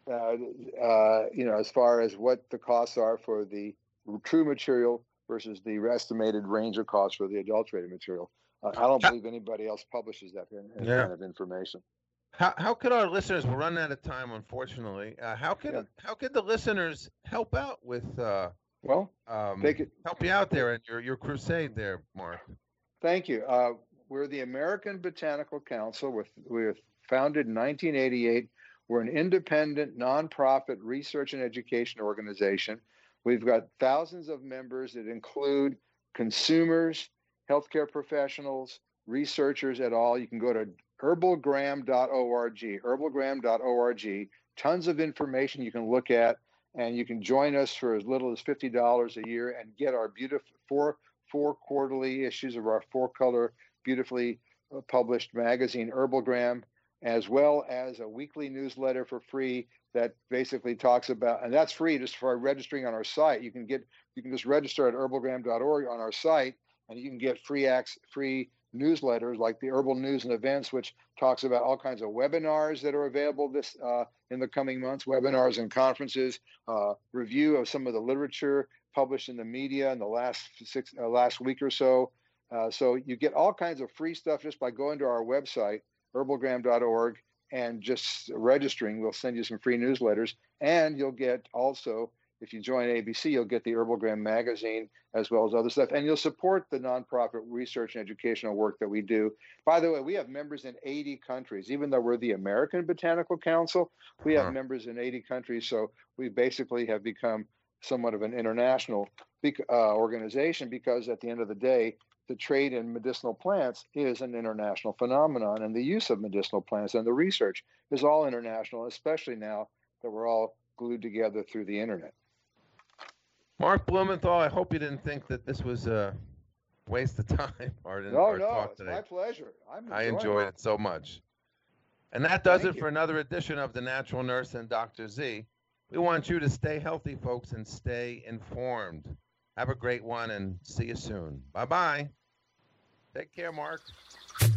B: as far as what the costs are for the true material versus the estimated range of costs for the adulterated material. I don't believe anybody else publishes that kind of information.
C: How could our listeners? We're running out of time, unfortunately. How could the listeners help out with?
B: They could
C: help you out there in your crusade there, Mark.
B: Thank you. We're the American Botanical Council. We're founded in 1988. We're an independent, nonprofit research and education organization. We've got thousands of members that include consumers, healthcare professionals, researchers et al. You can go to herbalgram.org, herbalgram.org. Tons of information you can look at, and you can join us for as little as $50 a year and get our beautiful four quarterly issues of our 4-color, beautifully published magazine, Herbalgram, as well as a weekly newsletter for free that basically talks about, and that's free just for registering on our site. You can just register at herbalgram.org on our site, and you can get free newsletters like the Herbal News and Events, which talks about all kinds of webinars that are available in the coming months, webinars and conferences, review of some of the literature published in the media in the last week or so. So you get all kinds of free stuff just by going to our website, herbalgram.org, and just registering. We'll send you some free newsletters, and you'll get also, if you join ABC, you'll get the Herbalgram magazine as well as other stuff, and you'll support the nonprofit research and educational work that we do. By the way, we have members in 80 countries. Even though we're the American Botanical Council, we have members in 80 countries, so we basically have become somewhat of an international organization, because at the end of the day, the trade in medicinal plants is an international phenomenon, and the use of medicinal plants and the research is all international, especially now that we're all glued together through the internet.
C: Mark Blumenthal, I hope you didn't think that this was a waste of time.
B: No, it's my pleasure.
C: I enjoyed it so much. And that does it for another edition of The Natural Nurse and Dr. Z. We want you to stay healthy, folks, and stay informed. Have a great one, and see you soon. Bye-bye. Take care, Mark.